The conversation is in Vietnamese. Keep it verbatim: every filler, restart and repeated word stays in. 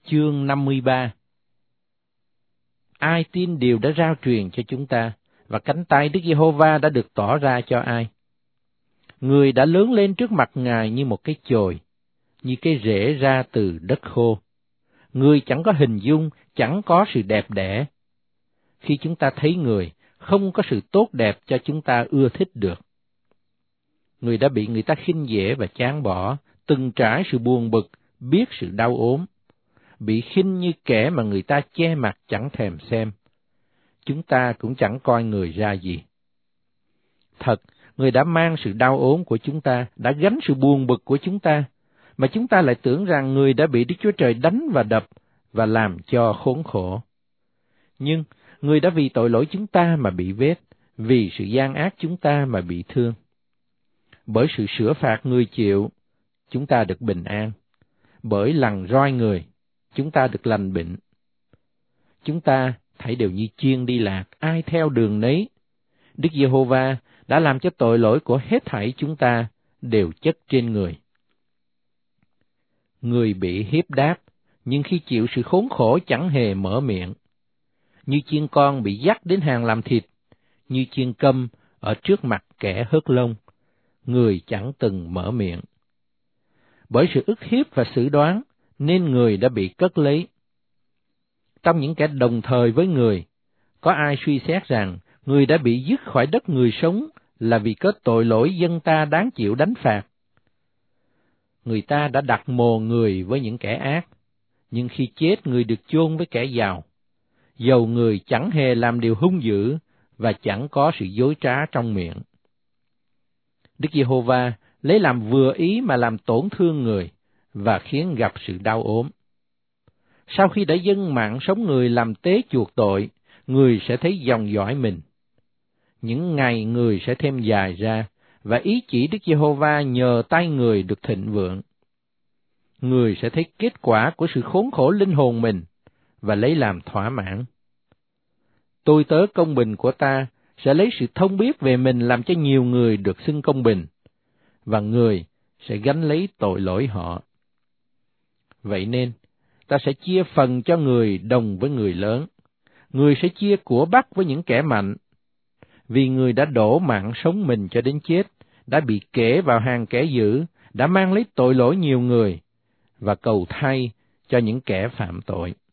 Chương năm mươi ba. Ai tin điều đã rao truyền cho chúng ta, và cánh tay Đức Giê-hô-va đã được tỏ ra cho ai? Người đã lớn lên trước mặt Ngài như một cái chồi, như cái rễ ra từ đất khô. Người chẳng có hình dung, chẳng có sự đẹp đẽ. Khi chúng ta thấy người, không có sự tốt đẹp cho chúng ta ưa thích được. Người đã bị người ta khinh dễ và chán bỏ, từng trải sự buồn bực, biết sự đau ốm, bị khinh như kẻ mà người ta che mặt chẳng thèm xem. Chúng ta cũng chẳng coi người ra gì. Thật, người đã mang sự đau ốm của chúng ta, đã gánh sự buồn bực của chúng ta, mà chúng ta lại tưởng rằng người đã bị Đức Chúa Trời đánh và đập và làm cho khốn khổ. Nhưng người đã vì tội lỗi chúng ta mà bị vết, vì sự gian ác chúng ta mà bị thương. Bởi sự sửa phạt người chịu, chúng ta được bình an. Bởi lằn roi người, chúng ta được lành bệnh. Chúng ta thảy đều như chiên đi lạc, ai theo đường nấy. Đức Giê-hô-va đã làm cho tội lỗi của hết thảy chúng ta đều chất trên người. Người bị hiếp đáp, nhưng khi chịu sự khốn khổ chẳng hề mở miệng. Như chiên con bị dắt đến hàng làm thịt, như chiên câm ở trước mặt kẻ hớt lông, người chẳng từng mở miệng. Bởi sự ức hiếp và xử đoán, nên người đã bị cất lấy. Trong những kẻ đồng thời với người, có ai suy xét rằng người đã bị dứt khỏi đất người sống là vì có tội lỗi dân ta đáng chịu đánh phạt? Người ta đã đặt mồ người với những kẻ ác, nhưng khi chết người được chôn với kẻ giàu. Dầu người chẳng hề làm điều hung dữ và chẳng có sự dối trá trong miệng. Đức Giê-hô-va lấy làm vừa ý mà làm tổn thương người và khiến gặp sự đau ốm. Sau khi đã dâng mạng sống người làm tế chuộc tội, người sẽ thấy dòng dõi mình. Những ngày người sẽ thêm dài ra, và ý chỉ Đức Giê-hô-va nhờ tay người được thịnh vượng. Người sẽ thấy kết quả của sự khốn khổ linh hồn mình, và lấy làm thỏa mãn. Tôi tớ công bình của ta sẽ lấy sự thông biết về mình làm cho nhiều người được xưng công bình, và người sẽ gánh lấy tội lỗi họ. Vậy nên, ta sẽ chia phần cho người đồng với người lớn. Người sẽ chia của bắt với những kẻ mạnh. Vì người đã đổ mạng sống mình cho đến chết, đã bị kể vào hàng kẻ dữ, đã mang lấy tội lỗi nhiều người, và cầu thay cho những kẻ phạm tội.